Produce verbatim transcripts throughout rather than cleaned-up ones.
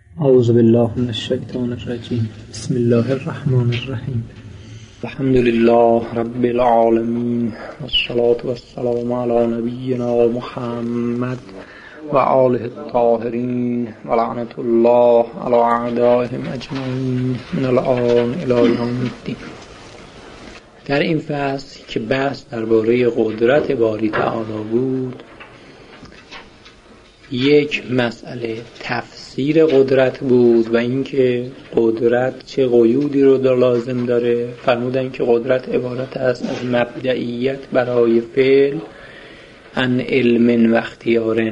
اعوذ بالله من الشیطان الرجیم. بسم الله الرحمن الرحیم. الحمد لله رب العالمین والصلاة والسلام علی نبینا محمد و آله الطاهرین و لعنت الله علی اعدائهم اجمعین من الآن الی یوم الدین. در این فصل که بحث درباره قدرت باری تعالی بود، یک مسئله تفسیر قدرت بود و اینکه قدرت چه قیودی رو در لازم داره. فرمودن که قدرت عبارت است از مبدئیت برای فعل عن علم و اختیار.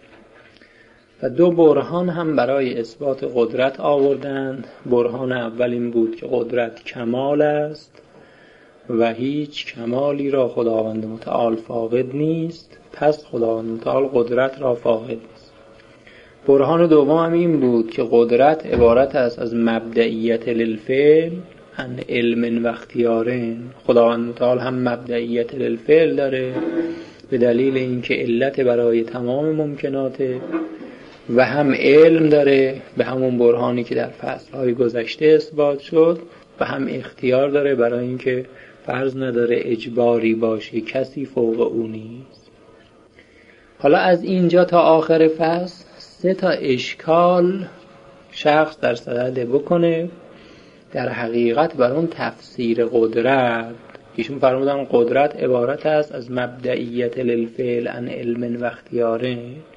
و دو برهان هم برای اثبات قدرت آوردند. برهان اول این بود که قدرت کمال است و هیچ کمالی را خداوند متعال فاقد نیست، پس خداوند متعال قدرت را فاقد نیست. برهان دوم هم این بود که قدرت عبارت است از مبدئیت للفعل عن علم و اختیارن. خداوند متعال هم مبدئیت للفعل داره به دلیل اینکه علت برای تمام ممکناته و هم علم داره به همون برهانی که در فصلهای گذشته اثبات شد و هم اختیار داره برای اینکه فرض نداره اجباری باشه، کسی فوق او نیست. حالا از اینجا تا آخر فصل سه تا اشکال شخص در صدد بکنه در حقیقت بر اون تفسیر قدرت. ایشون فرمودن قدرت عبارت است از مبدئیت للفعل عن علم و اختیاره.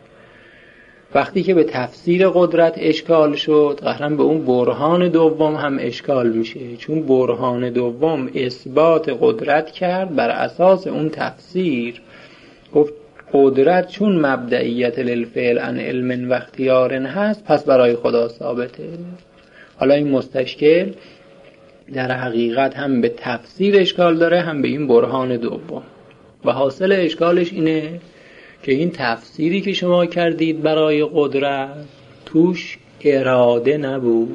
وقتی که به تفسیر قدرت اشکال شد، قهرن به اون برهان دوم هم اشکال میشه، چون برهان دوم اثبات قدرت کرد بر اساس اون تفسیر. گفت قدرت چون مبدئیت للفعل عن علم و اختیار هست، پس برای خدا ثابته. حالا این مستشکل در حقیقت هم به تفسیر اشکال داره، هم به این برهان دوم. و حاصل اشکالش اینه که این تفسیری که شما کردید برای قدرت توش اراده نبود،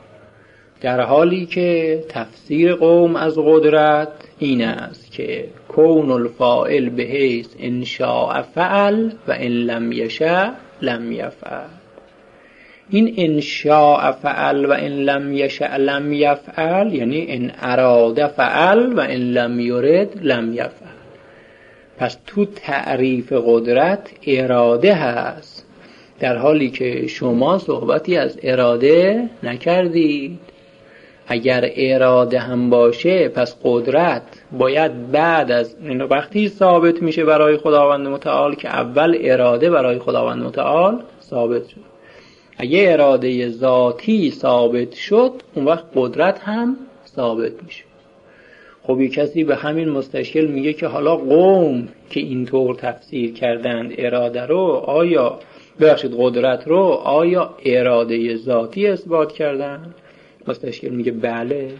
در حالی که تفسیر قوم از قدرت این است که کون الفاعل به حیث ان شاء فعل و ان لم یشاء لم یفعل. این ان شاء فعل و ان لم یشاء لم یفعل یعنی ان اراد فعل و ان لم یرد لم یفعل. پس تو تعریف قدرت اراده هست، در حالی که شما صحبتی از اراده نکردید. اگر اراده هم باشه پس قدرت باید بعد از این وقتی ثابت میشه برای خداوند متعال که اول اراده برای خداوند متعال ثابت شد. اگه اراده ذاتی ثابت شد اون وقت قدرت هم ثابت میشه. خب یک کسی به همین مستشکل میگه که حالا قوم که اینطور تفسیر کردند اراده رو آیا ببخشید قدرت رو آیا اراده ذاتی اثبات کردند؟ مستشکل میگه بله.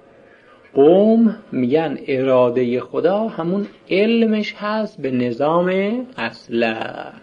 قوم میگن اراده خدا همون علمش هست به نظام اصله.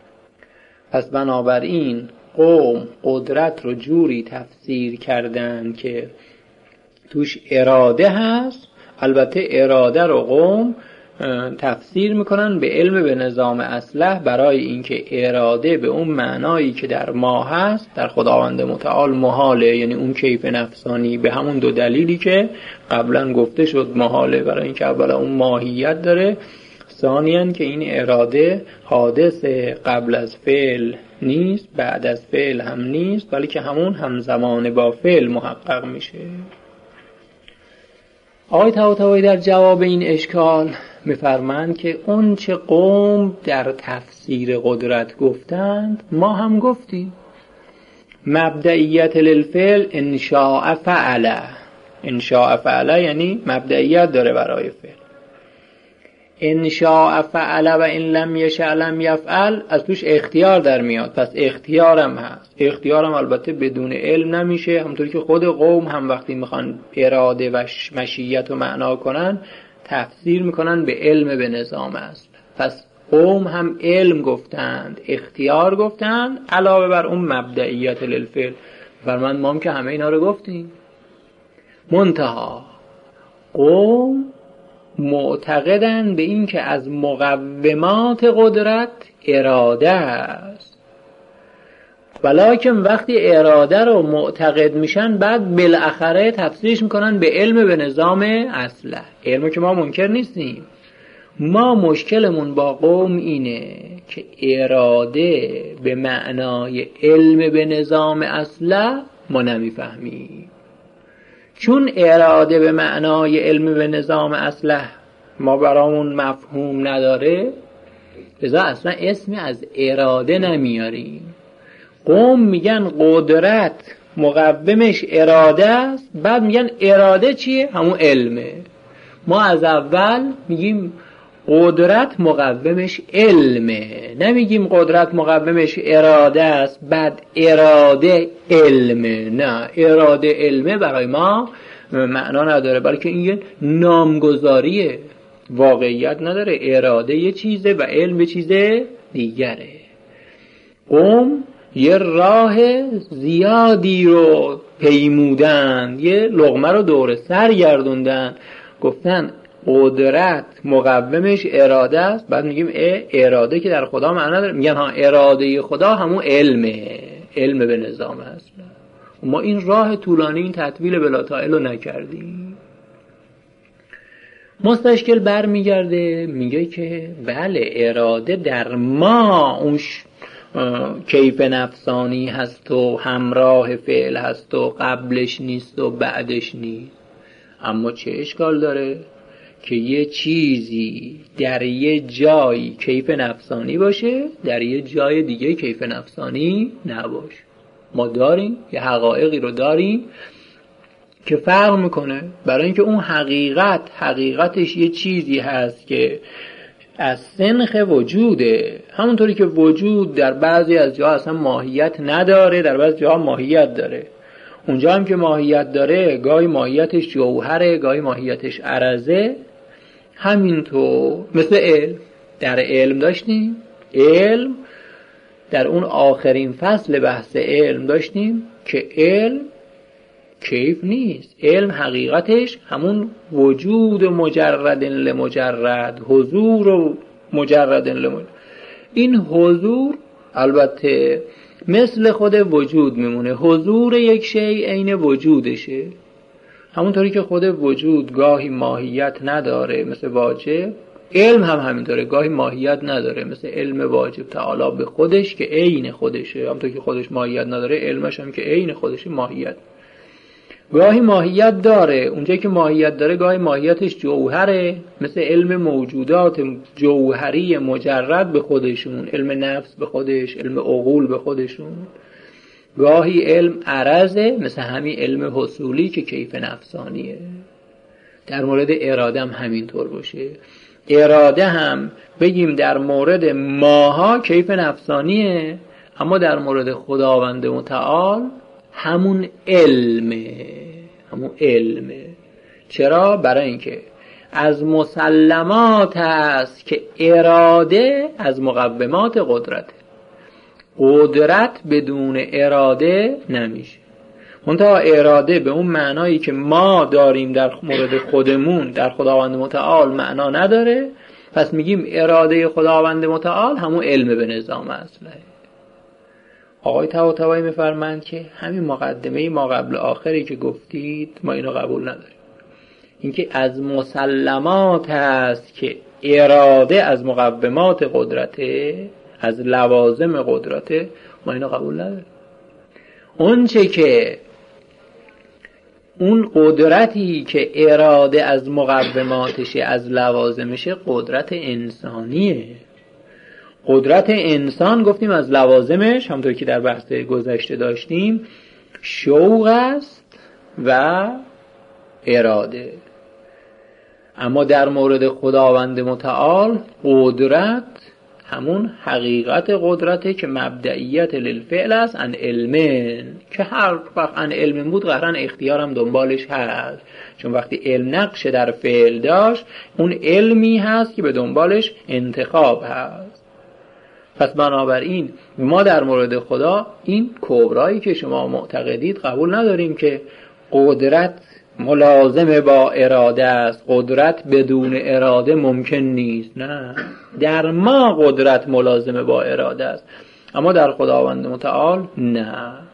پس بنابراین قوم قدرت رو جوری تفسیر کردند که توش اراده هست. البته اراده رو قوم تفسیر میکنن به علم به نظام اصله، برای اینکه اراده به اون معنایی که در ما هست در خداوند متعال محاله، یعنی اون کیف نفسانی، به همون دو دلیلی که قبلا گفته شد محاله. برای اینکه اولا اون ماهیت داره، ثانیاً که این اراده حادث قبل از فعل نیست بعد از فعل هم نیست، ولی که همون همزمان با فعل محقق میشه. آقای طباطبایی در جواب این اشکال می‌فرمایند که اون چه قوم در تفسیر قدرت گفتند ما هم گفتیم. مبدئیت للفعل ان شاء فعل. ان شاء فعل یعنی مبدئیت داره برای فعل. ان شاء فعل و ان لم یشاء لم یفعل از توش اختیار در میاد، پس اختیارم هست. اختیارم البته بدون علم نمیشه، همونطوری که خود قوم هم وقتی میخوان اراده و مشیت رو معنا کنن تفسیر میکنن به علم به نظام است. پس قوم هم علم گفتند، اختیار گفتند، علاوه بر اون مبدئیت للفعل. فرمان ما هم که همه اینا رو گفتیم. منتها قوم معتقدن به این که از مقومات قدرت اراده است. ولیکن وقتی اراده رو معتقد میشن بعد بالاخره تفسیرش میکنن به علم به نظام اصله. علمو که ما منکر نیستیم، ما مشکلمون با قوم اینه که اراده به معنای علم به نظام اصله ما نمیفهمیم. چون اراده به معنای علم به نظام اصله ما برامون مفهوم نداره، لذا اصلا اسمی از اراده نمیاریم. قوم میگن قدرت مقومش اراده است، بعد میگن اراده چیه؟ همون علمه. ما از اول میگیم قدرت مقومش علمه، نمیگیم قدرت مقومش اراده است بعد اراده علمه. نه، اراده علمه برای ما معنا نداره، بلکه این یه نامگذاریه، واقعیت نداره. اراده یه چیزه و علم یه چیز دیگره. قوم یه راه زیادی رو پیمودن، یه لقمه رو دور سر گردوندن، گفتن قدرت مقومش اراده است، بعد میگیم اراده که در خدا معنا داره، میگن ها اراده خدا همون علمه، علم به نظام است. ما این راه طولانی این تطویل بلا طائل رو نکردیم. مستشکل بر میگرده میگه که بله اراده در ما اون کیف نفسانی هست و همراه فعل هست و قبلش نیست و بعدش نیست، اما چه اشکال داره که یه چیزی در یه جای کیف نفسانی باشه، در یه جای دیگه کیف نفسانی نباشه. ما داریم یه حقایقی رو داریم که فرق میکنه، برای اینکه اون حقیقت حقیقتش یه چیزی هست که از سنخ وجوده، همونطوری که وجود در بعضی از جاها اصلا ماهیت نداره، در بعضی جاها ماهیت داره. اونجا هم که ماهیت داره گاهی ماهیتش جوهره، گاهی ماهیتش عرضه. همینطور مثل علم، در علم داشتیم، علم در اون آخرین فصل بحث علم داشتیم که علم کیف نیست، علم حقیقتش همون وجود مجرد لمجرد، حضور و مجرد لمجرد. این حضور البته مثل خود وجود میمونه، حضور یک شی عین وجودشه. همونطوری که خود وجود گاهی ماهیت نداره مثل واجب، علم هم همینطوره، گاهی ماهیت نداره مثل علم واجب تعالی به خودش که عین خودشه. همونطوری که خودش ماهیت نداره علمش هم که عین خودشه ماهیت. گاهی ماهیت داره، اونجایی که ماهیت داره گاهی ماهیتش جوهره مثل علم موجودات جوهری مجرد به خودشون، علم نفس به خودش، علم عقول به خودشون. گاهی علم عرضه مثل همین علم حصولی که کیف نفسانیه. در مورد اراده هم همینطور باشه. اراده هم بگیم در مورد ماها کیف نفسانیه، اما در مورد خداوند متعال همون علمه، همون علمه. چرا؟ برای اینکه از مسلمات است که اراده از مقومات قدرته. قدرت بدون اراده نمیشه. منتها اراده به اون معنایی که ما داریم در مورد خودمون در خداوند متعال معنا نداره، پس میگیم اراده خداوند متعال همون علم به نظام اصله. آقای طباطبایی میفرمند که همین مقدمه ما قبل آخری که گفتید ما اینو قبول نداریم. اینکه از مسلمات هست که اراده از مقومات قدرته، از لوازم قدرته، ما اینو قبول نداریم. اون چه که اون قدرتی که اراده از مقوماتشه، از لوازمشه، قدرت انسانیه. قدرت انسان گفتیم از لوازمش همونطور که در بحث گذشته داشتیم شوق است و اراده. اما در مورد خداوند متعال قدرت همون حقیقت قدرته که مبدئیت للفعل است ان علمن، که هر وقت ان علم بود قهرن اختیارم دنبالش هست، چون وقتی علم نقش در فعل داشت اون علمی هست که به دنبالش انتخاب هست. پس بنابراین ما در مورد خدا این کبرایی که شما معتقدید قبول نداریم که قدرت ملازم با اراده است، قدرت بدون اراده ممکن نیست. نه، در ما قدرت ملازم با اراده است. اما در خداوند متعال نه.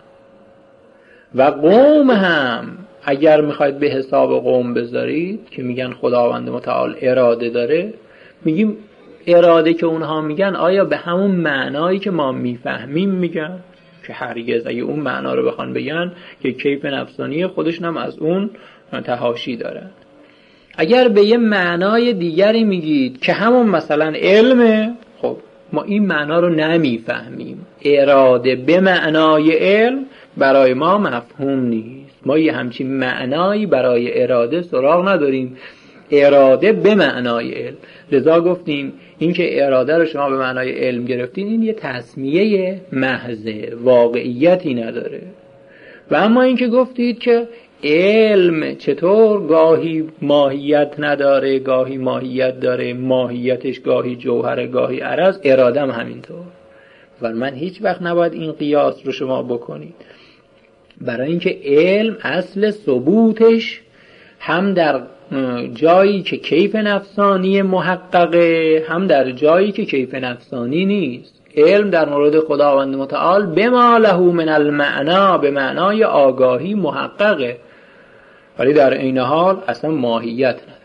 و قوم هم اگر میخواید به حساب قوم بذارید که میگن خداوند متعال اراده داره، میگیم اراده که اونها میگن آیا به همون معنایی که ما میفهمیم میگن؟ که هرگز. اگه اون معنا رو بخوان بگن که کیف نفسانی خودشون هم از اون تحاشی دارن. اگر به یه معنای دیگری میگید که همون مثلا علمه، خب ما این معنا رو نمیفهمیم. اراده به معنای علم برای ما مفهوم نیست. ما یه همچین معنایی برای اراده سراغ نداریم. اراده به معنای علم. لذا گفتیم این که اراده رو شما به معنای علم گرفتین، این یه تسمیه محضه، واقعیتی نداره. و اما این که گفتید که علم چطور گاهی ماهیت نداره، گاهی ماهیت داره، ماهیتش گاهی جوهره گاهی عرض، اراده هم همینطور. و من هیچ وقت نباید این قیاس رو شما بکنید، برای اینکه علم اصل ثبوتش هم در جایی که کیف نفسانی محققه، هم در جایی که کیف نفسانی نیست. علم در مورد خداوند متعال بما له من المعنا، به معنای آگاهی محققه، ولی در عین حال اصلا ماهیت نداره.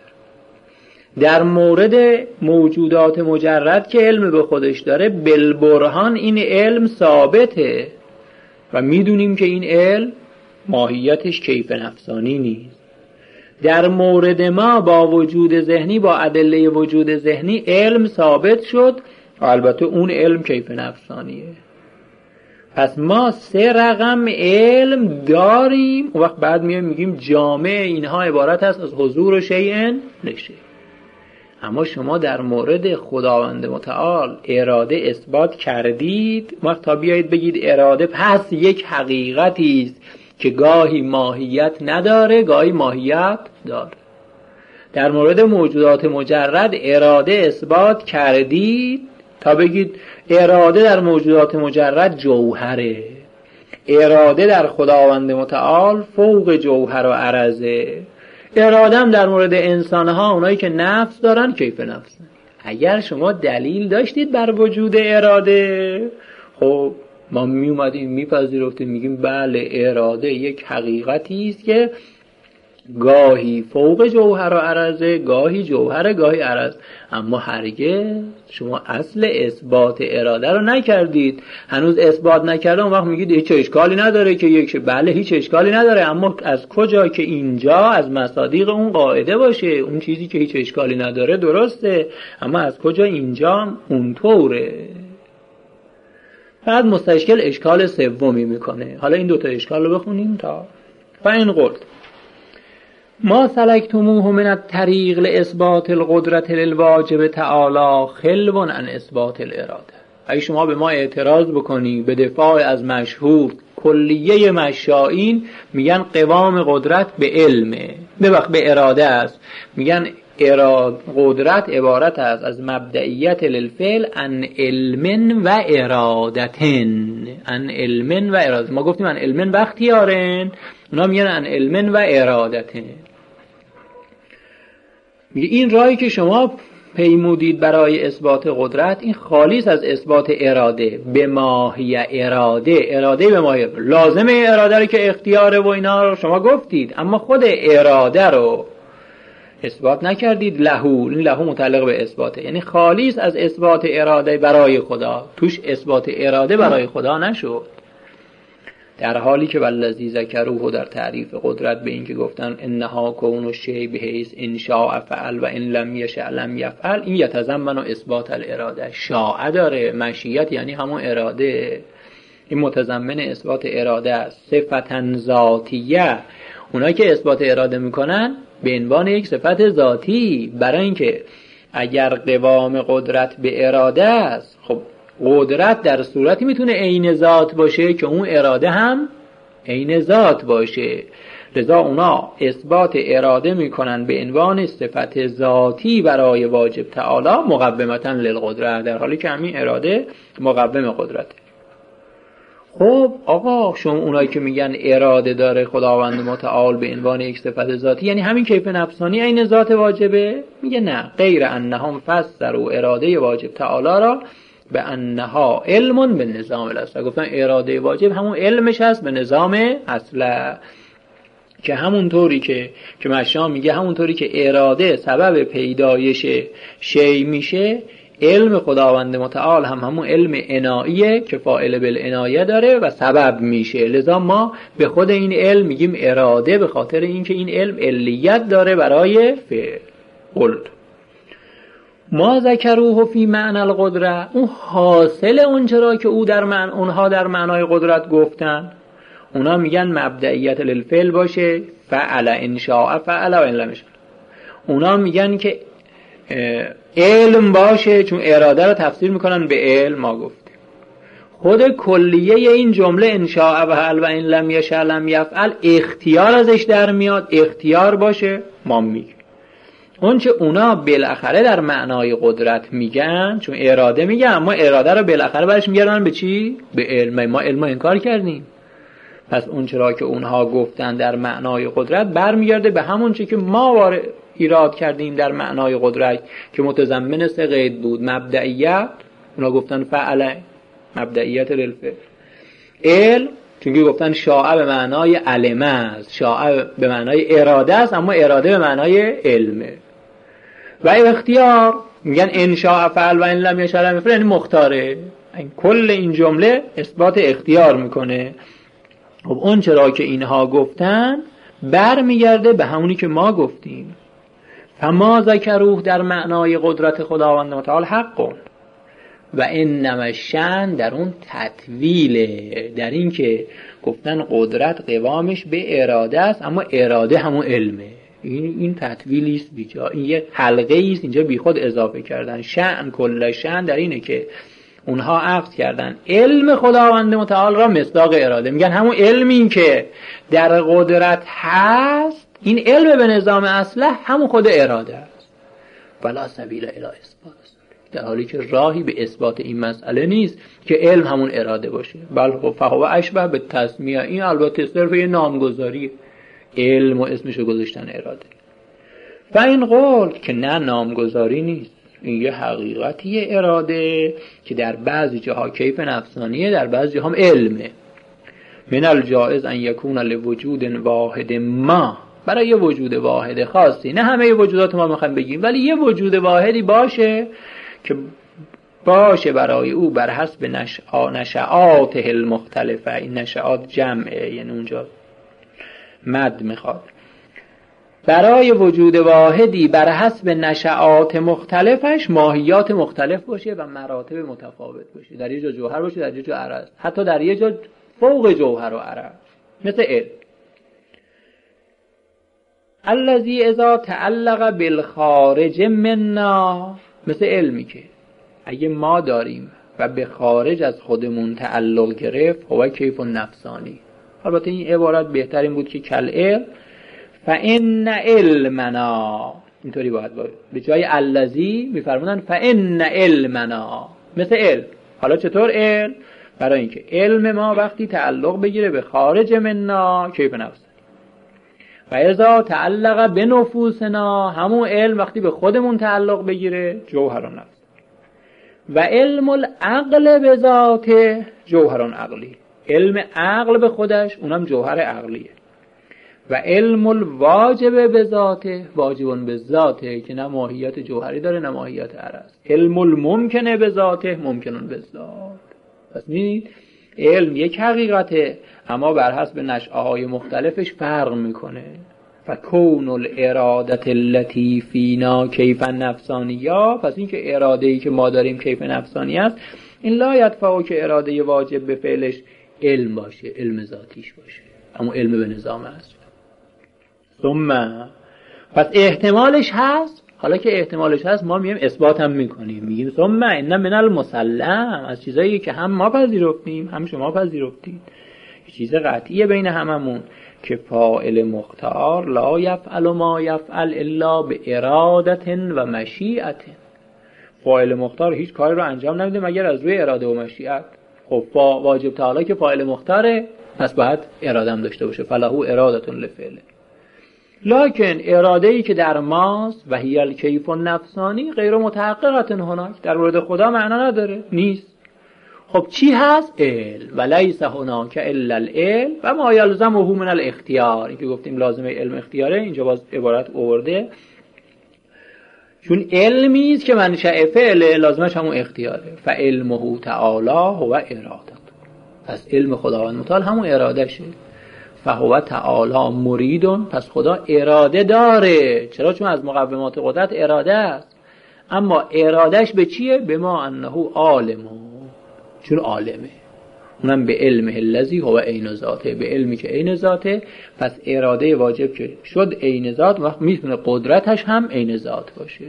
در مورد موجودات مجرد که علم به خودش داره، بالبرهان این علم ثابته و میدونیم که این علم ماهیتش کیف نفسانی نیست. در مورد ما با وجود ذهنی، با ادله وجود ذهنی علم ثابت شد و البته اون علم کیف نفسانیه. پس ما سه رقم علم داریم. اون وقت بعد میایم میگیم جامع اینها عبارت است از حضور شیء نشه. اما شما در مورد خداوند متعال اراده اثبات کردید، وقت تا بیایید بگید اراده پس یک حقیقتی است که گاهی ماهیت نداره گاهی ماهیت داره. در مورد موجودات مجرد اراده اثبات کردید تا بگید اراده در موجودات مجرد جوهره، اراده در خداوند متعال فوق جوهر و عرضه. اراده هم در مورد انسانها، اونایی که نفس دارن، کیف نفس. اگر شما دلیل داشتید بر وجود اراده، خب ما می اومدیم میپذیرفتیم، میگیم بله اراده یک حقیقتی است که گاهی فوق جوهر و عرضه، گاهی جوهر گاهی عرض. اما هرگز شما اصل اثبات اراده رو نکردید. هنوز اثبات نکرده، اون وقت میگید هیچ اشکالی نداره که یک، بله هیچ اشکالی نداره، اما از کجا که اینجا از مصادیق اون قاعده باشه اون چیزی که هیچ اشکالی نداره درسته، اما از کجا اینجا اونطوره. بعد مستشکل اشکال سومی میکنه. حالا این دوتا اشکال رو بخونیم تا فاین قلت ما سلکتموه من الطریق لاثبات القدرت للواجب تعالی خلو عن اثبات الاراده. اگه شما به ما اعتراض بکنی به دفاع از مشهور کلیه مشائین، میگن قوام قدرت به علمه، ببخ به اراده است، میگن اراد قدرت عبارت است از مبدئیت للفعل عن علم و ارادتن، عن علم و اراده. ما گفتیم عن علم و اختیارن، اونا میگن عن علم و ارادتن. میگه این راهی که شما پیمودید برای اثبات قدرت این خالیس از اثبات اراده. به ماهی اراده، اراده به ماهی لازمه اراده رو که اختیاره و اینا رو شما گفتید، اما خود اراده رو اثبات نکردید. لهو، این لهو متعلق به اثباته، یعنی خالیس از اثبات اراده برای خدا، توش اثبات اراده برای خدا نشد. در حالی که والذی ذکروه در تعریف قدرت به این که گفتن انها کون الشیء بحیث ان شاء فعل و ان لم یشاء لم یفعل، این یتضمن اثبات الاراده. شاء داره، مشیت یعنی همون اراده، این متضمن اثبات اراده است. صفتا ذاتیه، اونایی که اثبات اراده میکنن به عنوان یک صفت ذاتی، برای اینکه اگر قوام قدرت به اراده است، خب قدرت در صورتی میتونه عین ذات باشه که اون اراده هم عین ذات باشه. لذا اونا اثبات اراده میکنن به عنوان صفت ذاتی برای واجب تعالی مقومتا للقدرت، در حالی که همین اراده مقوم قدرته. خب آقا شما اونایی که میگن اراده داره خداوند متعال به عنوان یک صفت ذاتی، یعنی همین کیف نفسانی عین ذات واجبه؟ میگه نه، غیر انهم فسروا اراده واجب تعالی را به انها علم به نظام الاصل. گفتن اراده واجب همون علمش هست به نظام اصل، که همون طوری که که مشا میگه همون طوری که اراده سبب پیدایش شی میشه، علم خداوند متعال هم همون علم عناییه که فاعل بالعنایه داره و سبب میشه. لذا ما به خود این علم میگیم اراده، به خاطر اینکه این علم علیت داره برای فعل. قلت ما ذکروه فی معنی القدره، اون حاصل اون چرا که او در معنی اونها در معنای قدرت گفتن، اونا میگن مبدئیت للفعل باشه، فعل ان شاء فعل و ان لم یشاء. اونا میگن که علم باشه، چون اراده رو تفسیر میکنن به علم. ما گفتیم خود کلیه این جمله ان شاء فعل و ان لم یشاء لم یفعل اختیار ازش در میاد، اختیار باشه. ما میگیم اون چه اونا بالاخره در معنای قدرت میگن، چون اراده میگن، اما اراده رو بالاخره برش میگردن به چی؟ به علم. ما علم انکار کردیم، پس اون چرا که اونها گفتن در معنای قدرت برمیگرده به همون چی که ما وارد ایراد کردیم در معنای قدرت که متضمن سه قید بود. مبدئیت، اونا گفتن فعل، مبدئیت للفعل. علم، چون که گفتن شاء به معنای علم است، شاء به معنای اراده است، اما اراده به معنای علمه. و اختیار، میگن ان شاء فعل و ان لم یشاء لم یفعل، یعنی مختاره. این کل این جمله اثبات اختیار میکنه. خب اون چرا که اینها گفتن برمیگرده به همونی که ما گفتیم. فما ذکروه در معنای قدرت خداوند متعال حق و انما الشأن در اون تطویله، در این که گفتن قدرت قوامش به اراده است، اما اراده همون علمه. این این تطویلی است بیجا، این یه حلقه است اینجا بی خود اضافه کردن. شأن کل شأن در اینه که اونها عقد کردن علم خداوند متعال را مصداق اراده. میگن همون علمی که در قدرت هست، این علم به نظام اصله همون خود اراده است. ولا سبیل الی اثبات، در حالی که راهی به اثبات این مسئله نیست که علم همون اراده باشه. بل فهو اشبه به تسمیه، این البته صرف یه نامگذاری، علم و اسمشو گذاشتن اراده. و این قول که نه نامگذاری نیست، این یه حقیقتی اراده که در بعضی جاها کیف نفسانیه، در بعضی جاها هم علمه. من الجائز ان یکون لوجود واحد ما، برای یه وجود واحد خاصی، نه همه وجودات ما میخوایم بگیم، ولی یه وجود واحدی باشه که باشه برای او بر حسب نشعاته المختلفه. این نشعات جمعه، یعنی اونجا مد میخواد. برای وجود واحدی بر حسب نشعات مختلفش ماهیات مختلف باشه و مراتب متفاوت باشه. در یه جا جوهر باشه، در یه جا عرض، حتی در یه جا فوق جوهر و عرض، مثل علم. الذی اذا تعلق بالخارج منا، مثل علمی که اگه ما داریم و به خارج از خودمون تعلق گرفت، هو کیف نفسانی. البته این عبارت بهترین بود که کل علم، فان علمنا، اینطوری باید باید به جای الذی میفرمونن فان علمنا، مثل علم. حالا چطور علم؟ برای اینکه علم ما وقتی تعلق بگیره به خارج منا، کیف نفسانی. و اذا تعلق به نفوسنا، همون علم وقتی به خودمون تعلق بگیره، جوهر نفس. و علم العقل به ذاته جوهر عقلی، علم عقل به خودش اونم جوهر عقلیه. و علم الواجب به ذاته واجبون به ذاته، که نه ماهیت جوهری داره نه ماهیت عرض. علم الممکنه به ذاته ممکنون به ذات. پس می‌بینید علم یک حقیقته، اما بر حسب نشأه‌های مختلفش فرق میکنه. فکون الارادت التي فینا کیف نفسانیه، پس این که اراده‌ای که ما داریم کیف نفسانی است، این لا یدفعه که اراده واجب به فعلش علم باشه، علم ذاتیش باشه، اما علم به نظام است. ثم پس احتمالش هست. حالا که احتمالش هست ما میگیم اثبات هم میکنیم، میگیم ثم ان من المسلم، از چیزایی که هم ما پذیرفتیم هم شما پذیرفتید، چیز قطعیه بین هممون، که فاعل مختار لا یفعل ما یفعل الا به ارادت و مشیئت. فاعل مختار هیچ کاری رو انجام نمیده مگر از روی اراده و مشیئت. خب واجب تعالی که فاعل مختاره، پس باید اراده هم داشته باشه. فله ارادتون لفعله. لکن اراده‌ای که در ماست و هی الکیف النفسانی غیر متحققه هناک، در مورد خدا معنا نداره، نیست. خب چی هست؟ علم. و لیس هناک الا العلم و ما یلزمه من الاختیار. این که گفتیم لازمه علم اختیاره، اینجا باز عبارت آورده، چون علمی است که منشأ فعل، لازمش همون اختیاره. فعلمه تعالی هو اراده. پس علم خداوند متعال همون اراده شه. فهو تعالی مریدون، پس خدا اراده داره. چرا؟ چون از مقومات قدرت اراده است. اما ارادهش به چیه؟ به ما انه عالمه، چون عالمه، اونم به علمه الذی هو عین ذاته، به علمی که عین ذاته. پس اراده واجب که شد عین ذات، وقت میتونه قدرتش هم عین ذات باشه.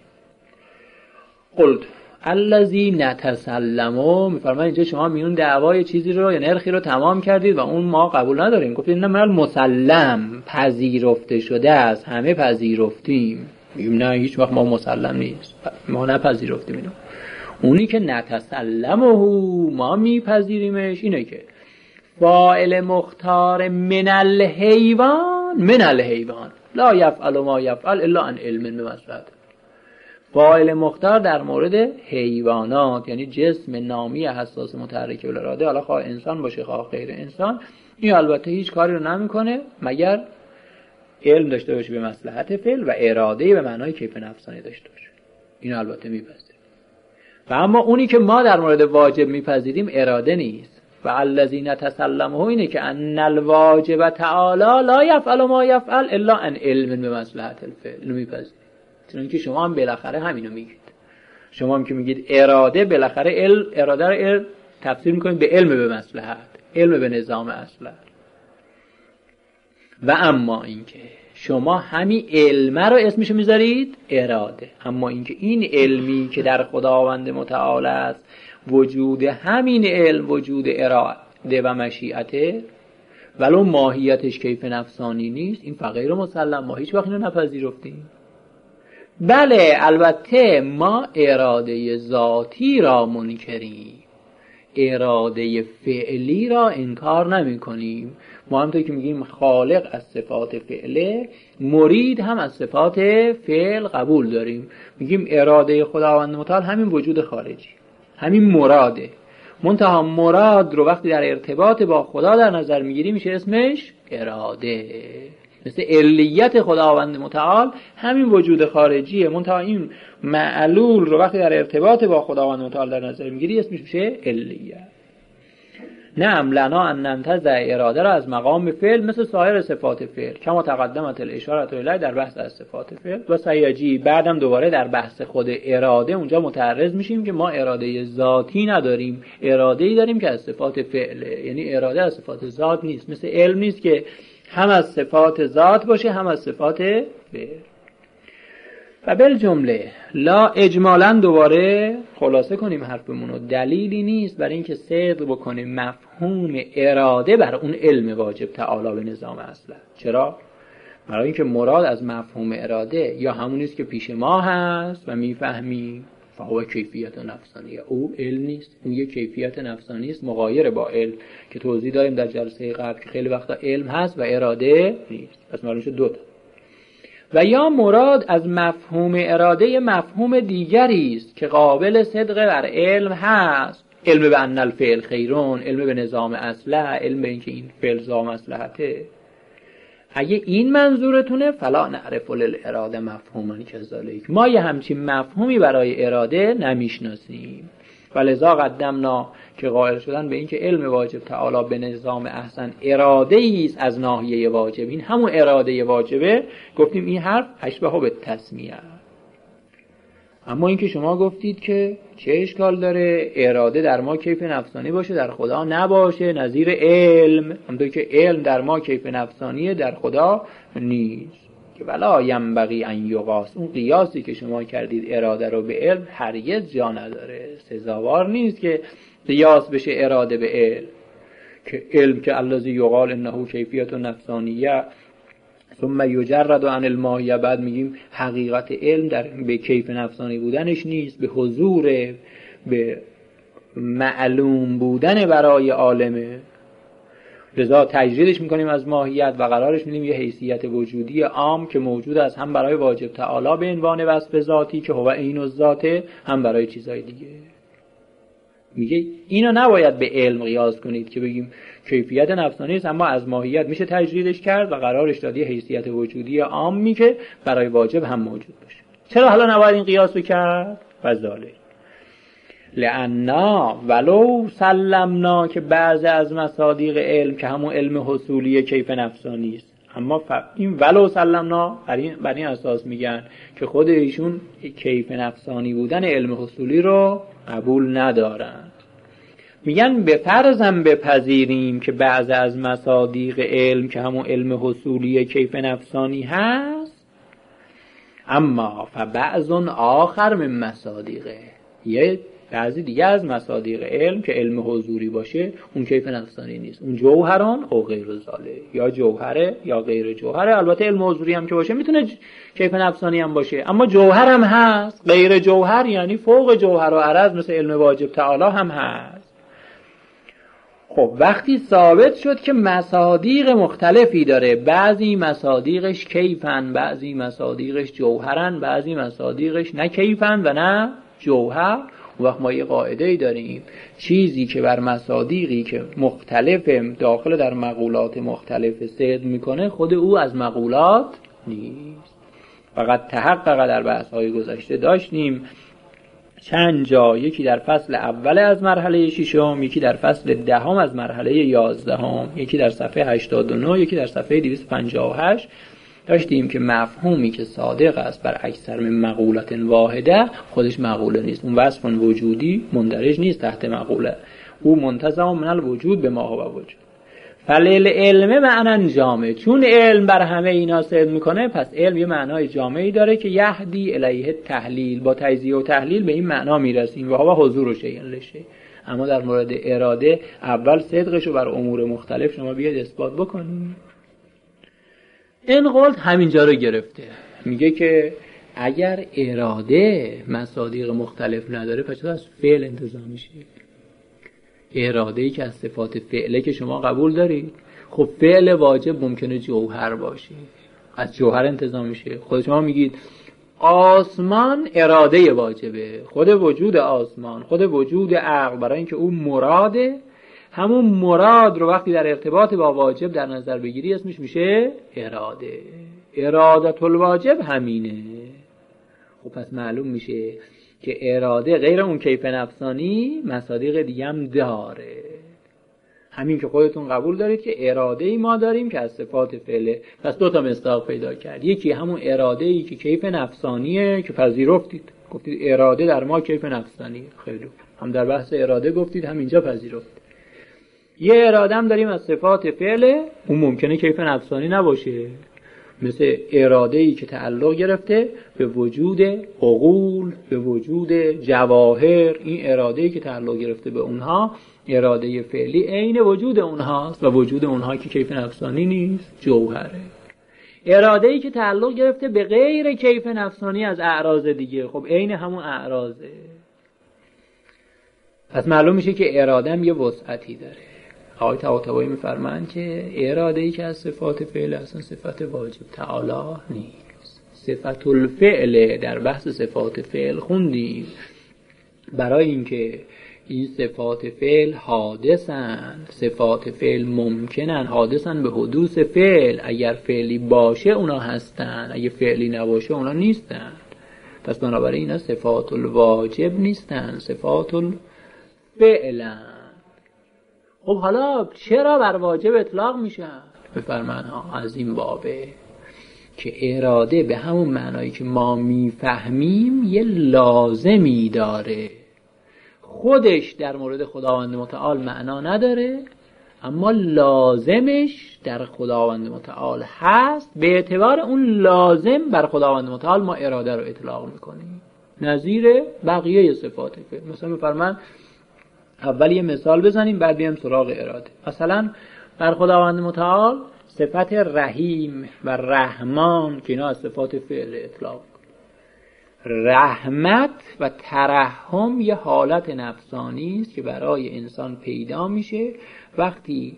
قلت الذی نتسلمو، میفرماید اینجا شما میون دعوای چیزی رو یا نرخی رو تمام کردید و اون ما قبول نداریم. گفتید نه، من مسلم، پذیرفته شده است، همه پذیرفتیم. میگیم نه، هیچ وقت ما مسلم نیست، ما نپذیرفتیم اینو. اونی که نتسلمه ما میپذیریمش اینه که فاعل مختار من الحیوان، من الحیوان لا یفعل ما یفعل الا عن علم بمصلحت. فاعل مختار در مورد حیوانات، یعنی جسم نامی حساس متحرک الاراده، حالا خواه انسان باشه خواه غیر انسان، این البته هیچ کاری رو نمیکنه مگر علم داشته باشه به مصلحت فعل و اراده به معنای کیف نفسانی داشته باشه. این البته میپذیره. و اما اونی که ما در مورد واجب میپذیریم اراده نیست. و الذی نتسلمه اینه که ان الواجب تعالی لا یفعل ما یفعل الا عن علم به مصلحت الفعل. اینو میپذیریم. چون که شما هم بالاخره همینو میگید. شما هم که میگید اراده، بالاخره علم، اراده رو علم تفسیر میکنید به علم به مصلحت، علم به نظام اصلا. و اما اینکه شما همین علم رو اسمشو میذارید اراده، اما اینکه این علمی که در خداوند متعال است، وجود همین علم وجود اراده و مشیئته، ولو ماهیتش کیف نفسانی نیست، این فقیر مسلم، ما هیچ وقت اینو نپذیرفتیم. بله البته ما اراده ذاتی را منکریم، اراده فعلی را انکار نمی کنیم. ما همونطور که میگیم خالق از صفات فعله، مرید هم از صفات فعل قبول داریم. میگیم اراده خداوند متعال همین وجود خارجی، همین مراده. منتها مراد رو وقتی در ارتباط با خدا در نظر میگیریم میشه اسمش اراده. مثل علیت خداوند متعال همین وجود خارجیه، منتها این معلول رو وقتی در ارتباط با خداوند متعال در نظر میگیری اسمش میشه علیت. نعم لنا ان ننتزع اراده را از مقام فعل مثل سایر صفات فعل، کما تقدمت الاشاره الیه در بحث از صفات فعل. و سیجی بعدم دوباره در بحث خود اراده اونجا متعرض میشیم که ما اراده ذاتی نداریم، اراده‌ای داریم که از صفات فعله. یعنی اراده از صفات ذات نیست، مثل علم نیست که هم از صفات ذات باشه هم از صفات فعل. و بالجمله لا اجمالا دوباره خلاصه کنیم حرفمون رو، دلیلی نیست برای اینکه صدق بکنیم مفهوم اراده بر اون علم واجب تعالی به نظام اصلا. چرا؟ برای اینکه مراد از مفهوم اراده یا همونیست که پیش ما هست و میفهمیم، فهو کیفیت نفسانیه، او علم نیست، اون یه کیفیت نفسانی است مغایر با علم که توضیح دادیم در جلسه قبل که خیلی وقتا علم هست و اراده نیست. پس معلوم شد دو تا. و یا مراد از مفهوم اراده مفهوم دیگری است که قابل صدق بر علم هست، علم به ان الفعل خیرون، علم به نظام اصلح، علم به اینکه این فعل ذا مصلحته. اگه این منظورتونه فلا نعرف للاراده مفهوما کذالک، ما یه همچین مفهومی برای اراده نمیشناسیم. ولذا قدمنا که قائل شدن به این که علم واجب تعالی به نظام احسن اراده ایست از ناحیه واجب، این همون اراده واجبه، گفتیم این حرف اشبه به تسمیه. اما این که شما گفتید که چه اشکال داره اراده در ما کیف نفسانی باشه در خدا نباشه، نظیر علم، همونطور که علم در ما کیف نفسانیه در خدا نیست. که ولا ینبغی ان یقاس، اون قیاسی که شما کردید اراده رو به علم هرگز جا نداره، سزاوار نیست که قیاس بشه اراده به علم، که علم که الذی یقال انه کیفیت نفسانیه ثم یجرد عن الماهیه، بعد میگیم حقیقت علم در به کیف نفسانی بودنش نیست، به حضور، به معلوم بودن برای عالمه. لذا تجریدش میکنیم از ماهیت و قرارش میدیم یه حیثیت وجودی عام که موجود است، هم برای واجب تعالی به عنوان وصف ذاتی که هو عین الذات، هم برای چیزهای دیگه. میگه اینو نباید به علم قیاس کنید که بگیم کیفیت نفسانی است اما از ماهیت میشه تجریدش کرد و قرارش داد یه حیثیت وجودی عامی که برای واجب هم موجود باشه. چرا حالا نباید این قیاس بکرد؟ فضاله لأننا ولو سلمنا که بعض از مصادیق علم که همون علم حصولی کیف نفسانی است، اما این ولو سلمنا بر این, بر این اساس میگن که خود ایشون کیف نفسانی بودن علم حصولی رو قبول ندارن. میگن به فرضم بپذیریم که بعض از مصادیق علم که همون علم حصولی کیف نفسانی هست، اما فبعض آخر من مصادیقه، یه بعضی دیگه از مصادیق علم که علم حضوری باشه اون کیف نفسانی نیست، اون جوهران او غیر ذاله، یا جوهره یا غیر جوهره. البته علم حضوری هم که باشه میتونه ج... کیف نفسانی هم باشه، اما جوهر هم هست، غیر جوهر یعنی فوق جوهر و عرض مثل علم واجب تعالی هم هست. خب وقتی ثابت شد که مصادیق مختلفی داره، بعضی مصادیقش کیفن، بعضی مصادیقش جوهرن، بعضی مصادیقش نه کیفن و نه جوهر، وقت ما یه قاعده‌ای داریم چیزی که بر مصادیقی که مختلف داخل در مقولات مختلف صدق میکنه خود او از مقولات نیست. فقط تحقق در بحث‌های گذشته داشتیم چند جا، یکی در فصل اول از مرحله ششم، یکی در فصل دهم از مرحله یازدهم، یکی در صفحه هشتاد و نه، یکی در صفحه دویست و پنجاه و هشت داشتیم که مفهومی که صادق است بر اکثر من مقولات واحده خودش مقوله نیست، اون وصف وجودی مندرج نیست تحت مقوله، او منتزع من الوجود به ما هو وجود. فلیل علم معنی جامع، چون علم بر همه اینا صدق میکنه پس علم یه معنای جامعی داره که یهدی الیه تحلیل، با تجزیه و تحلیل به این معنا میرسیم و هو حضور شیء لشیء. اما در مورد اراده اول صدقشو بر امور مختلف شما بیاید اثبات بکنید. این قول همینجا رو گرفته، میگه که اگر اراده مصادیق مختلف نداره پس از فعل انتزاع میشه. اراده‌ای که از صفات فعله که شما قبول دارید، خب فعل واجب ممکنه جوهر باشه، از جوهر انتزاع میشه. خود شما میگید آسمان اراده واجبه، خود وجود آسمان، خود وجود عقل برای اینکه اون مراده، همون مراد رو وقتی در ارتباط با واجب در نظر بگیری اسمش میشه اراده. ارادت الواجب همینه. خب پس معلوم میشه که اراده غیر اون کیف نفسانی مصادیق دیگه هم داره. همین که خودتون قبول دارید که اراده ای ما داریم که از صفات فعله، پس دو تا مصداق پیدا کرد. یکی همون اراده ای که کیف نفسانیه که پذیرفتید، گفتید اراده در ما کیف نفسانیه، خیلی هم در بحث اراده گفتید، هم اینجا پذیرفتید. یه اراده هم داریم از صفات فعله، اون ممکنه کیف نفسانی نباشه، مثل اراده‌ای که تعلق گرفته به وجود عقول، به وجود جواهر. این اراده‌ای که تعلق گرفته به اونها اراده فعلی عین وجود اونهاست و وجود اونها که کیف نفسانی نیست، جوهره. اراده‌ای که تعلق گرفته به غیر کیف نفسانی از اعراض دیگه، خب عین همون اعراضه. پس معلوم میشه که اراده هم یه وسعتی داره. آقای طباطبایی میفرمایند که اراده‌ای که از صفات فعل اصلا صفت واجب تعالی نیست. صفت الفعل در بحث صفات فعل خوندیم، برای اینکه این صفات فعل حادثن، صفات فعل ممکنن، حادثن به حدوث فعل. اگر فعلی باشه اونا هستن، اگه فعلی نباشه اونا نیستن. پس بنابراین اینا صفات الواجب نیستن، صفات الفعلن. خب حالا چرا بر واجب اطلاق میشن؟ بفرمان ها از این بابه که اراده به همون معنایی که ما میفهمیم یه لازمی داره، خودش در مورد خداوند متعال معنا نداره اما لازمش در خداوند متعال هست. به اعتبار اون لازم بر خداوند متعال ما اراده رو اطلاق میکنیم، نظیر بقیه صفات فعل. مثلا میفرمان اول یه مثال بزنیم بعد بیام سراغ اراده. مثلا بر خداوند متعال صفت رحیم و رحمان که اینا از صفات فعل اطلاق. رحمت و ترحم یه حالت نفسانی است که برای انسان پیدا میشه وقتی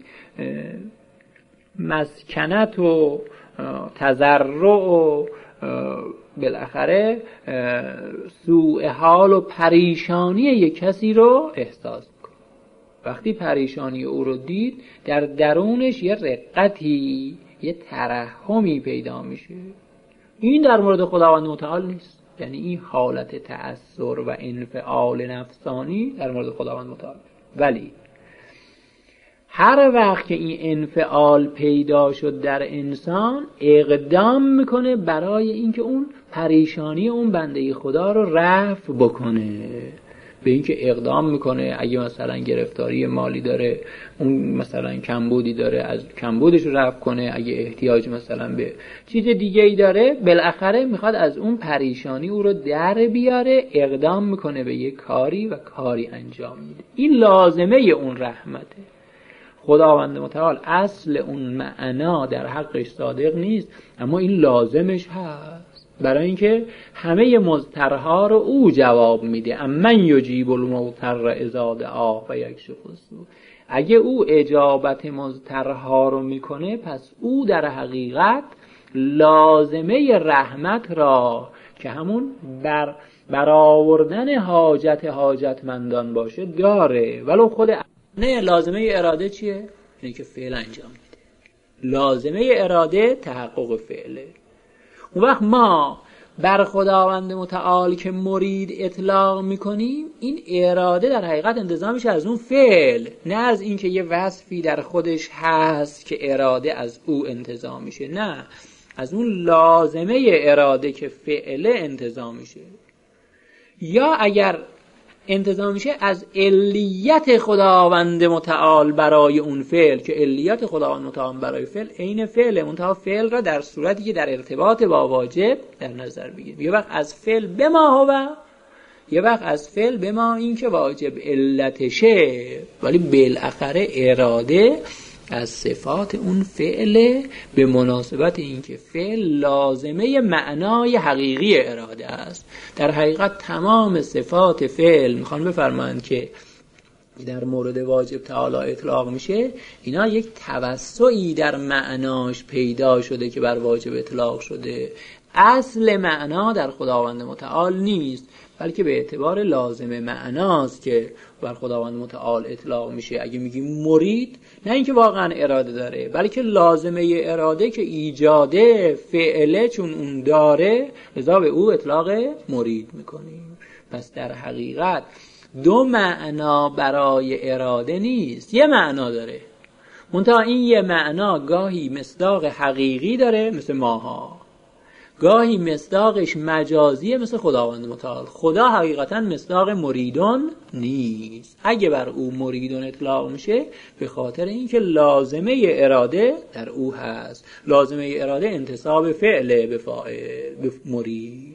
مسکنت و تضرع و بالاخره سوء حال و پریشانی یک کسی رو احساس میکنه. وقتی پریشانی او رو دید در درونش یه رقتی، یه ترحمی پیدا میشه. این در مورد خداوند متعال نیست، یعنی این حالت تأثر و انفعال نفسانی در مورد خداوند متعال. ولی هر وقت که این انفعال پیدا شد در انسان، اقدام میکنه برای اینکه اون پریشانی اون بنده خدا رو رفع بکنه. به اینکه اقدام میکنه اگه مثلا گرفتاری مالی داره، اون مثلا کمبودی داره، از کمبودش رو رفع کنه. اگه احتیاج مثلا به چیز دیگه ای داره، بالاخره میخواد از اون پریشانی او رو در بیاره، اقدام میکنه به یه کاری و کاری انجام میده. این لازمه اون رحمته. خداوند متعال اصل اون معنا در حقش صادق نیست، اما این لازمش هست، برای اینکه همه مضطرها رو او جواب میده. امن یجیب المضطر اذا دعا و یکشف السوء. اگه او اجابت مضطرها رو میکنه، پس او در حقیقت لازمه رحمت را که همون بر برآوردن حاجت حاجتمندان باشه داره. ولو خود نه لازمه اراده چیه؟ اینه که فعل انجام میده. لازمه اراده تحقق فعله. اون وقت ما بر خداوند متعال که مرید اطلاق میکنیم، این اراده در حقیقت انتظامش از اون فعل، نه از این که یه وصفی در خودش هست که اراده از او انتظام میشه، نه از اون لازمه اراده که فعله انتظام میشه. یا اگر انتظام میشه از علیت خداوند متعال برای اون فعل، که علیت خداوند متعال برای فعل عین فعل، منتها فعل را در صورتی که در ارتباط با واجب در نظر بگیریم. یه وقت از فعل به ما هو، یه وقت از فعل به ما این که واجب علتشه، ولی بالاخره اراده از صفات اون فعل به مناسبت اینکه فعل لازمه معنای حقیقی اراده است. در حقیقت تمام صفات فعل میخوان بفرمایند که در مورد واجب تعالی اطلاق میشه، اینا یک توسعی در معناش پیدا شده که بر واجب اطلاق شده. اصل معنا در خداوند متعال نیست، بلکه به اعتبار لازم معناست که بر خداوند متعال اطلاق میشه. اگه میگیم مرید، نه اینکه واقعا اراده داره، بلکه لازمه اراده که ایجاده فعله چون اون داره، لذا به او اطلاق مرید میکنیم. پس در حقیقت دو معنا برای اراده نیست، یه معنا داره، منتها این یه معنا گاهی مصداق حقیقی داره مثل ماها، گاهی مصداقش مجازیه مثل خداوند متعال. خدا حقیقتا مصداق مریدون نیست. اگه بر او مریدون اطلاق میشه به خاطر اینکه لازمه اراده در او هست. لازمه اراده انتصاب فعله به فاعل، به مرید.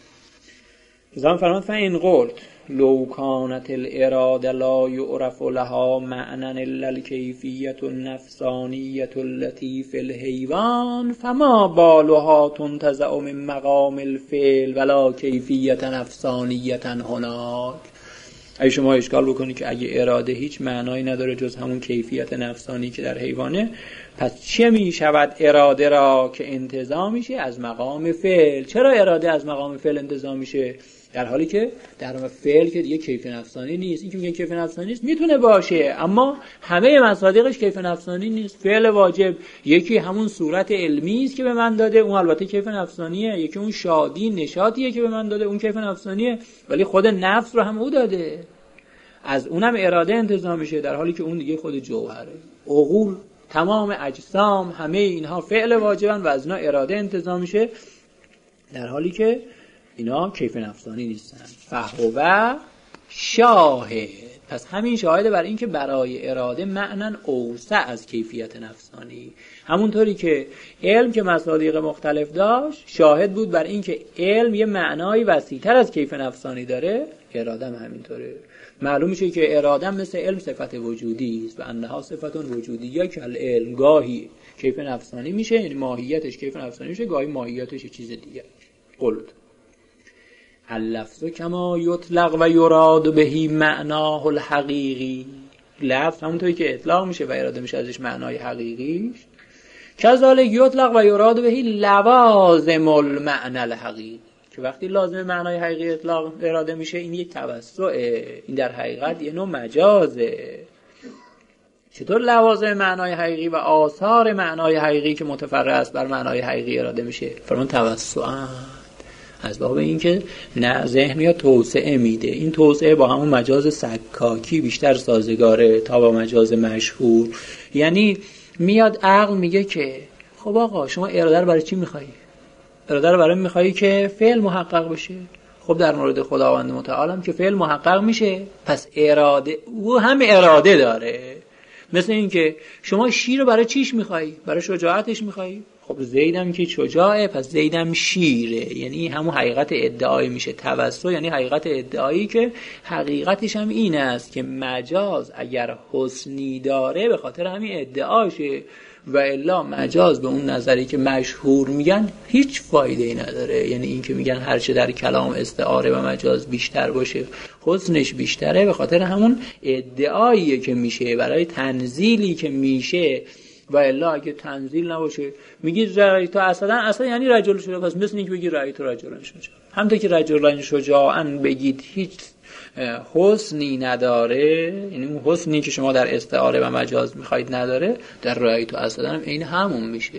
زمان فرمان فإن قلت لو كانت الاراده لا يعرف لها معنى الا الكيفيه النفسانيه التي في الحيوان فما بالها تنتزع من مقام الفعل ولا كيفيه نفسانيه هناك. اگه شما اشکال بکنی که اگه اراده هیچ معنایی نداره جز همون کیفیت نفسانی که در حیوانه، پس چه می شود اراده را که انتزاع میشه از مقام فعل؟ چرا اراده از مقام فعل انتزاع میشه در حالی که در فعل که دیگه کیف نفسانی نیست؟ این که میگن کیف نفسانی نیست میتونه باشه، اما همه مصادیقش کیف نفسانی نیست. فعل واجب یکی همون صورت علمی است که به من داده، اون البته کیف نفسانیه. یکی اون شادی نشاطیه که به من داده، اون کیف نفسانیه، ولی خود نفس رو هم او داده، از اونم اراده انتزاع میشه، در حالی که اون دیگه خود جوهره. عقول، تمام اجسام، همه اینها فعل واجبن و از اینا اراده انتزاع میشه، در حالی که اینا کیف نفسانی نیستن. فهو شاهد. پس همین شاهده بر این که برای اراده معنی اوسع از کیفیت نفسانی. همونطوری که علم که مصادیق مختلف داشت شاهد بود بر این که علم یه معنای وسیع‌تر از کیف نفسانی داره، اراده هم همینطوره. معلوم میشه که اراده مثل علم صفت وجودی است و انها صفت وجودیه که العلم گاهی کیف نفسانی میشه، یعنی ماهیتش کیف نفسانی میشه، گاهی ماهیتش چیز دیگه. قلت اللفظ کما یطلق و یراد بهی معناه الحقیقی، لفظ همونطوری که اطلاق میشه و اراده میشه ازش معنای حقیقیش، کذالک یطلق و یراد بهی لوازم المعنى الحقیقی، که وقتی لازم معنای حقیقی اطلاق اراده میشه این یک توسعه، این در حقیقت یه نوع مجازه. چطور لوازم معنای حقیقی و آثار معنای حقیقی که متفرع است بر معنای حقیقی اراده میشه؟ فرمان توسعه، از باب این که نه ذهن یا توسعه میده، این توسعه با همون مجاز سکاکی بیشتر سازگاره تا با مجاز مشهور. یعنی میاد عقل میگه که خب آقا شما اراده رو برای چی میخوایی؟ اراده رو برای میخوایی که فعل محقق بشه. خب در مورد خداوند متعال هم که فعل محقق میشه، پس اراده او هم اراده داره. مثل این که شما شیر رو برای چیش میخوایی؟ برای شجاعتش میخوایی؟ خب زیدم که شجاعه، پس زیدم شیره. یعنی همون حقیقت ادعایی میشه. توسع یعنی حقیقت ادعایی که حقیقتش هم این است که مجاز اگر حسنی داره به خاطر همین ادعاشه، و الا مجاز به اون نظری که مشهور میگن هیچ فایده ای نداره. یعنی این که میگن هرچه در کلام استعاره و مجاز بیشتر باشه حسنش بیشتره، به خاطر همون ادعاییه که میشه برای تنزیلی که میشه. و الا اگه تنزیل نباشه میگی رأیت اسدن، اصلا یعنی رجل شجاع، پس مثل اینکه بگی رأیت رجلن شجاع. همونطور که رجلن شجاعن بگید هیچ حسنی نداره، یعنی اون حسنی که شما در استعاره و مجاز میخواید نداره، در رأیت اسدن هم این همون میشه.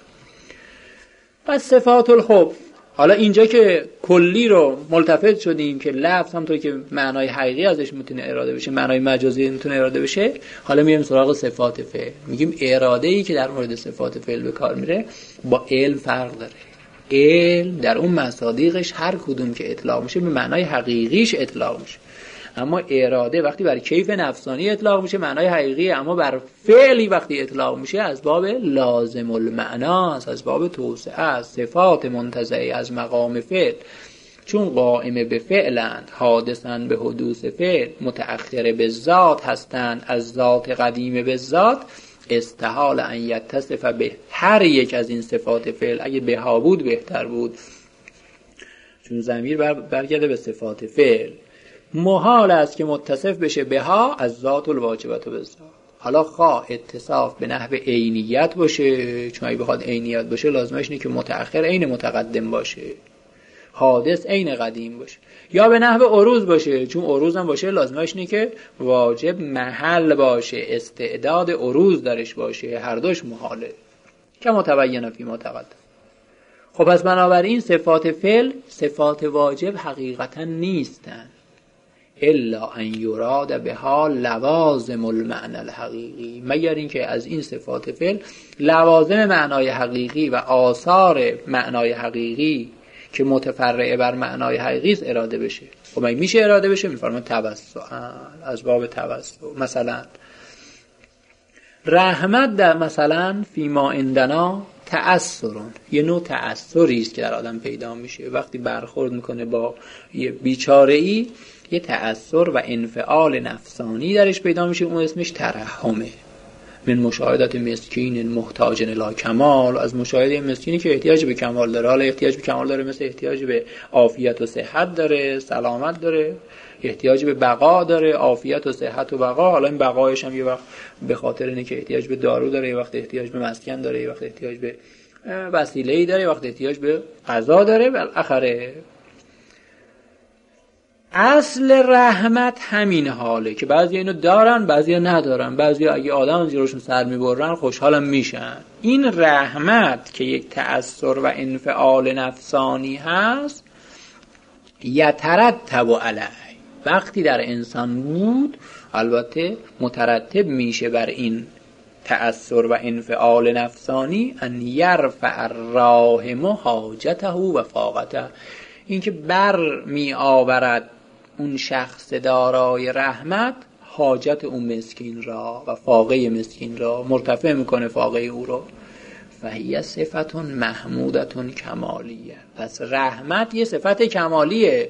پس صفات الخوف، حالا اینجا که کلی رو ملتفت شدیم که لفظ همونطور که معنای حقیقی ازش میتونه اراده بشه، معنای مجازی میتونه اراده بشه، حالا میایم سراغ صفات فعل. میگیم اراده ای که در مورد صفات فعل به کار میره با علم فرق داره. علم در اون مصادیقش هر کدوم که اطلاق میشه به معنای حقیقیش اطلاق میشه، اما اراده وقتی بر کیف نفسانی اطلاق میشه معنای حقیقی، اما بر فعلی وقتی اطلاق میشه از باب لازم المعنا است، از باب توسعه است. صفات منتزعه از مقام فعل چون قائم به فعلند، حادثن به حدوث فعل، متأخر به ذات هستند از ذات قدیم به ذات، استحال ان یتصف به هر یک از این صفات فعل. اگه بها بود بهتر بود، چون ضمیر بر برگرده به صفات فعل. محال است که متصف بشه بها از ذات الواجبت و به ذات. حالا خواه اتصاف به نحو عینیت باشه، چون اگه بخواد عینیت باشه لازمش اینه که متأخر عین متقدم باشه، حادث عین قدیم باشه، یا به نحو عروض باشه، چون عروض هم باشه لازمش اینه که واجب محل باشه، استعداد عروض درش باشه. هر دوش محاله که متبین فی متقدم. خب پس بنابراین صفات فعل صفات واجب حقیقتا نیستن، الا ان یراد بها لوازم المعنى الحقیقی، مگر اینکه از این صفات فعل لوازم معنای حقیقی و آثار معنای حقیقی که متفرعه بر معنای حقیقی اراده بشه. خب اگه میشه اراده بشه میفرماید توسع، از باب توسع. مثلا رحمت در مثلا فیما عندنا تأثرون، یه نوع تأثری است که در آدم پیدا میشه وقتی برخورد میکنه با یه بیچاره‌ای، یه تأثر و انفعال نفسانی درش پیدا میشه، اون اسمش ترحمه. من مشاهدت مسکین محتاج الی کمال، از مشاهده مسکینی که احتیاج به کمال داره. حالا احتیاج به کمال داره مثل احتیاج به عافیت و صحت داره، سلامت داره، احتیاج به بقا داره، عافیت و صحت و بقا. حالا این بقایش هم یه وقت به خاطر اینه که احتیاج به دارو داره، یه وقت احتیاج به مسکن داره، یه وقت احتیاج به وسیله‌ای داره، یه وقت احتیاج به غذا داره. بالاخره اصل رحمت همین حاله که بعضی اینو دارن بعضی ندارن، بعضی اگه آدم زیرشون سر میبرن خوشحالم میشن. این رحمت که یک تأثر و انفعال نفسانی هست، یترتب علیه، وقتی در انسان بود البته مترتب میشه بر این تأثر و انفعال نفسانی، ان یرفع الراحم حاجته و فاقته، این که بر می آورد اون شخص دارای رحمت حاجت اون مسکین را و فاقه مسکین را، مرتفع میکنه فاقه او را. فهی صفت محمودت کمالیه، پس رحمت یه صفت کمالیه.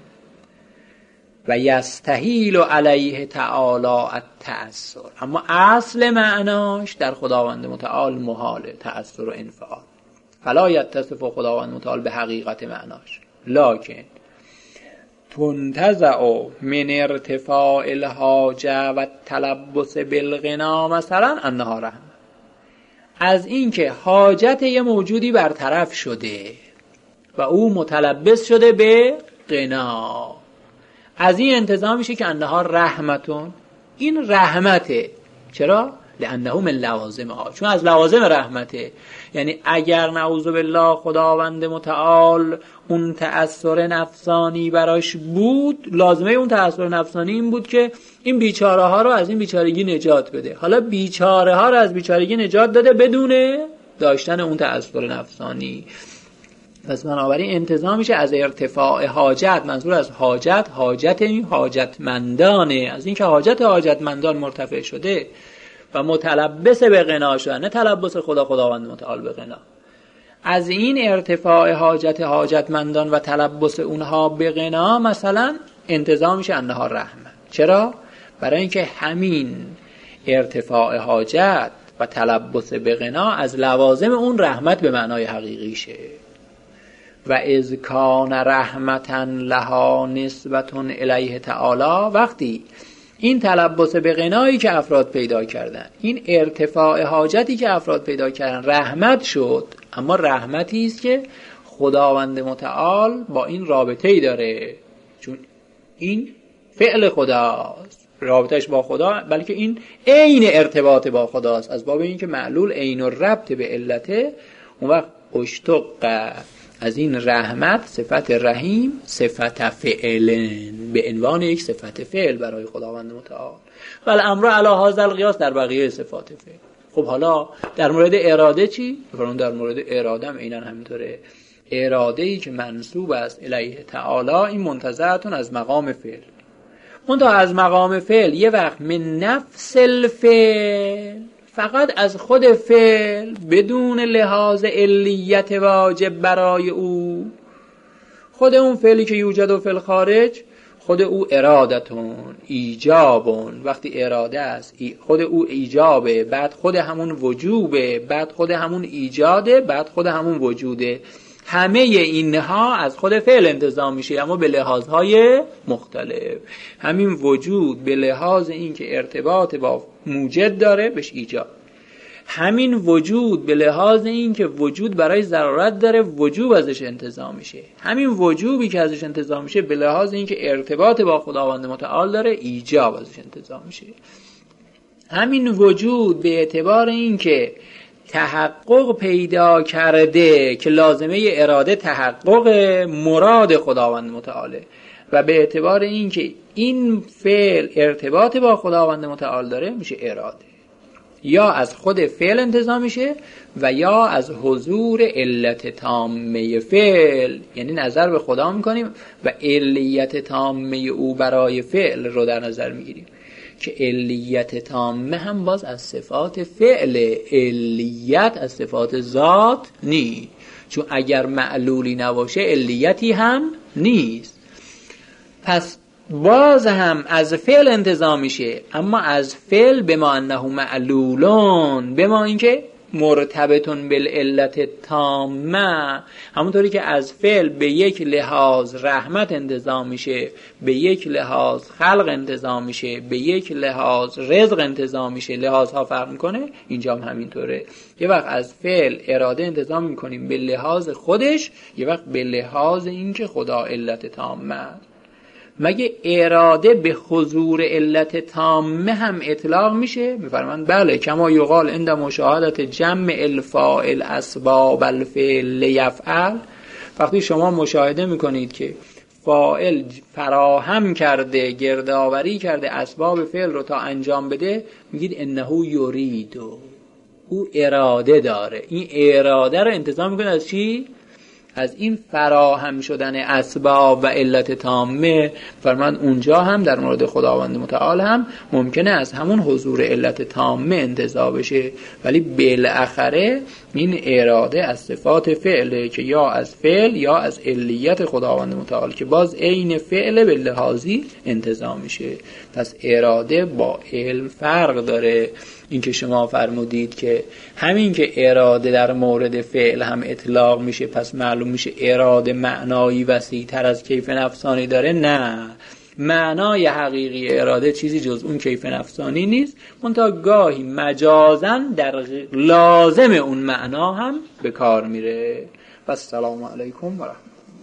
و یستحیل علیه تعالی التأثر، اما اصل معناش در خداوند متعال محاله، تأثر و انفعال. فلا یتصف خداوند متعال به حقیقت معناش، لکن تنتزع من ارتفاع الحاجه و تلبس بالغنا مثلا انها رحمه. از اینکه حاجت یه موجودی برطرف شده و او متلبس شده به غنا، از این انتزاع میشه که انها رحمتون، این رحمته. چرا؟ لانه من لوازمها، چون از لوازم رحمته. یعنی اگر نعوذ بالله خداوند متعال اون تأثیر نفسانی براش بود، لازمه اون تأثیر نفسانی این بود که این بیچاره ها رو از این بیچارگی نجات بده. حالا بیچاره ها رو از بیچارگی نجات داده بدون داشتن اون تأثیر نفسانی. پس بنابراین انتزاع میشه از ارتفاع حاجت، منظور از حاجت حاجت این حاجتمندانه، از اینکه حاجت حاجتمندان مرتفع شده و متلبس به غنا شدن، نه تلبس خدا خداوند متعال به غنا. از این ارتفاع حاجت حاجتمندان و تلبس اونها به غنا مثلا انتزاع میشه انها رحمت. چرا؟ برای اینکه همین ارتفاع حاجت و تلبس به غنا از لوازم اون رحمت به معنای حقیقیشه. و اذ کان رحمتا لها نسبت الیه تعالی، وقتی این تلبس به غنایی که افراد پیدا کردن، این ارتفاع حاجتی که افراد پیدا کردن رحمت شد، اما رحمتی است که خداوند متعال با این رابطه‌ای داره، چون این فعل خداست، رابطهش با خدا، بلکه این عین ارتباط با خداست. از باب این که معلول عین الربط به علته، اون وقت اشتق از این رحمت صفت رحیم صفت فعلن، به عنوان یک صفت فعل برای خداوند متعال. ولی امر علی هذا القیاس در بقیه صفات فعل. خب حالا در مورد اراده چی؟ فرون در مورد اراده هم عیناً همینطوره. اراده‌ای که منسوب است الیه تعالی، این منتزعتون از مقام فعل. منتها از مقام فعل یه وقت من نفس الفعل، فقط از خود فعل بدون لحاظ علیت واجب برای او. خود اون فعلی که یوجد و فی الخارج، خود او ارادتون ایجابون، وقتی اراده است خود او ایجابه، بعد خود همون وجوبه، بعد خود همون ایجاده، بعد خود همون وجوده. همه اینها از خود فعل انتزاع میشه، اما به لحاظهای مختلف. همین وجود به لحاظ این که ارتباط با موجد داره بهش ایجاد، همین وجود به لحاظ این که وجود برای ضرورت داره وجوب ازش انتزاع میشه، همین وجوبی که ازش انتزاع میشه به لحاظ این که ارتباط با خداوند متعال داره ایجاب ازش انتزاع میشه. همین وجود به اعتبار این که تحقق پیدا کرده که لازمه اراده تحقق مراد خداوند متعاله، و به اعتبار این که این فعل ارتباط با خداوند متعال داره میشه اراده. یا از خود فعل انتزاع میشه و یا از حضور علت تامه فعل، یعنی نظر به خدا میکنیم و علیت تامه او برای فعل رو در نظر میگیریم که علیت تامه هم باز از صفات فعل، علیت از صفات ذات نیست، چون اگر معلولی نباشه علیتی هم نیست. پس باز هم از فعل انتزاع میشه، اما از فعل به ما انه معلولون، به ما اینکه مرتبطون بالعلت تامه، همونطوری که از فعل به یک لحاظ رحمت انتزاع میشه، به یک لحاظ خلق انتزاع میشه، به یک لحاظ رزق انتزاع میشه، لحاظ ها فرق میکنه، اینجا هم همینطوره. یه وقت از فعل اراده انتزاع میکنیم به لحاظ خودش، یه وقت به لحاظ اینکه خدا علت تامه. مگه اراده به حضور علت تامه هم اطلاق میشه؟ میفرمایند بله، کما یقال عند مشاهدت جمع الفاعل اسباب الفعل لیفعل. وقتی شما مشاهده میکنید که فاعل فراهم کرده، گردآوری کرده اسباب فعل رو تا انجام بده، میگید انه یرید، او اراده داره. این اراده رو انتظار میکنه از چی؟ از این فراهم شدن اسباب و علت تامه. فرمان اونجا هم در مورد خداوند متعال هم ممکنه از همون حضور علت تامه انتزاع بشه، ولی بالاخره این اراده از صفات فعله که یا از فعل یا از علیت خداوند متعال که باز عین فعل به لحاظی انتزاع میشه. پس اراده با علم فرق داره. این که شما فرمودید که همین که اراده در مورد فعل هم اطلاق میشه پس معلوم میشه اراده معنایی وسیع تر از کیف نفسانی داره. نه، معنای حقیقی اراده چیزی جز اون کیف نفسانی نیست، منتها گاهی مجازاً در لازم اون معنا هم به کار میره. پس سلام علیکم و رحمت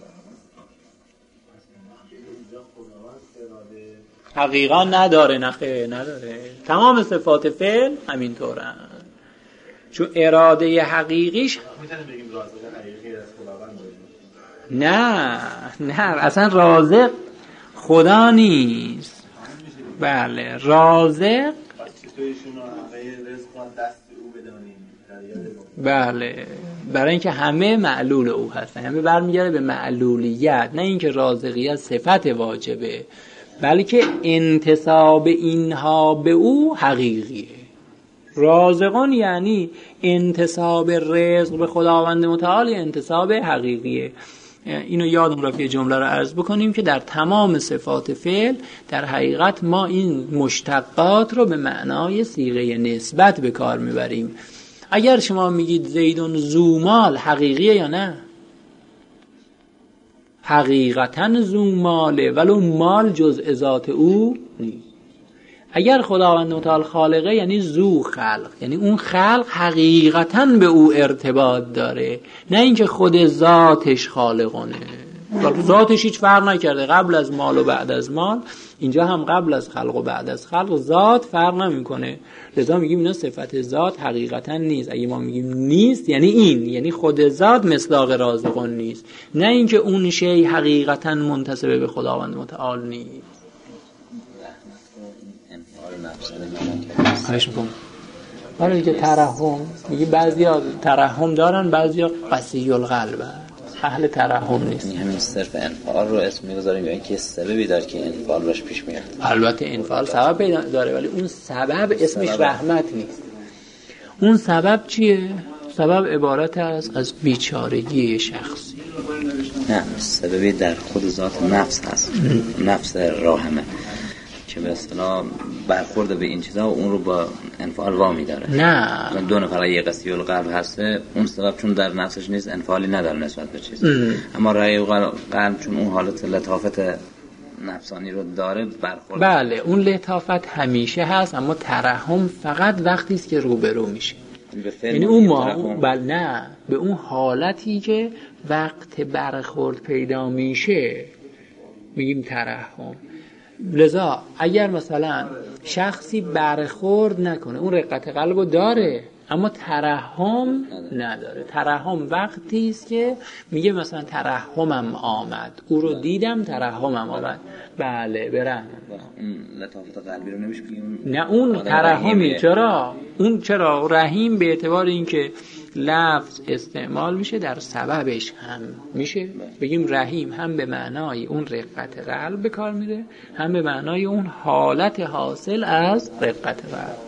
حقیقا نداره. نخه نداره. تمام صفات فعل همینطورن، چون اراده حقیقیش میتونیم بگیم رازق حقیقی از خداوند. نه نه اصلا رازق خدا نیست. بله رازق بله برای اینکه همه معلول او هستن، همه برمیگرده به معلولیت، نه اینکه رازقیت صفت واجبه بلکه انتساب اینها به او حقیقیه. رازقون یعنی انتساب رزق به خداوند متعال، انتساب حقیقیه. اینو یادم رفت یه جمله رو عرض بکنیم که در تمام صفات فعل در حقیقت ما این مشتقات رو به معنای صیغه نسبت به کار میبریم. اگر شما میگید زیدون ذو مال، حقیقیه یا نه؟ حقیقتاً ذو ماله، ولو مال جزء ذات او نیست. اگر خداوند متعال خالقه یعنی ذو خلق، یعنی اون خلق حقیقتاً به او ارتباط داره، نه اینکه خود ذاتش خالقونه. ذاتش هیچ فرق نکرده قبل از مال و بعد از مال، اینجا هم قبل از خلق و بعد از خلق ذات فرق نمیکنه. لذا میگیم اینا صفت ذات حقیقتا نیست. اگه ما میگیم نیست یعنی این، یعنی خود ذات مصداق رازقون نیست، نه اینکه اون شی حقیقتا منتسب به خداوند متعال نیست. خواهش میکنم. حالا دیگه ترحم میگه بعضیا ترحم دارن، بعضیا قسی القلب، اهل ترحم نیست. همین صرف انفعال رو اسم میگذاریم یا اینکه سببی داره که انفعال باش پیش میاد؟ البته انفعال سبب پیدا داره ولی اون سبب اسمش سبب. رحمت نیست. اون سبب چیه؟ سبب عبارت است از بیچارگی شخصی. نه، سببی در خود ذات نفس هست. نفس راحمه که به اصطلاح برخورد به این چیزا و اون رو با انفعال وامی داره. نه، دو نفر یه قسی القلب هسته، اون سبب چون در نفسش نیست انفعالی نداره نسبت به چیز ام. اما رأی قلب چون اون حالت لطافت نفسانی رو داره برخورد. بله اون لطافت همیشه هست، اما ترحم فقط وقتی است که روبرو میشه. یعنی اون ما بل نه به اون حالتی که وقت برخورد پیدا میشه میگیم ترحم. لذا اگر مثلا شخصی برخورد نکنه اون رقت قلبو داره اما ترحم نداره. ترحم وقتی است که میگه مثلا ترحمم آمد، او رو دیدم ترحمم آمد. بله برم اون لطافت قلبی رو نمیشه بگیم. نه اون ترحمی. چرا؟ اون چرا رحیم به اعتبار اینکه لفظ استعمال میشه در سببش هم میشه بگیم رحیم، هم به معنای اون رقت قلب به کار میره، هم به معنای اون حالت حاصل از رقت قلب.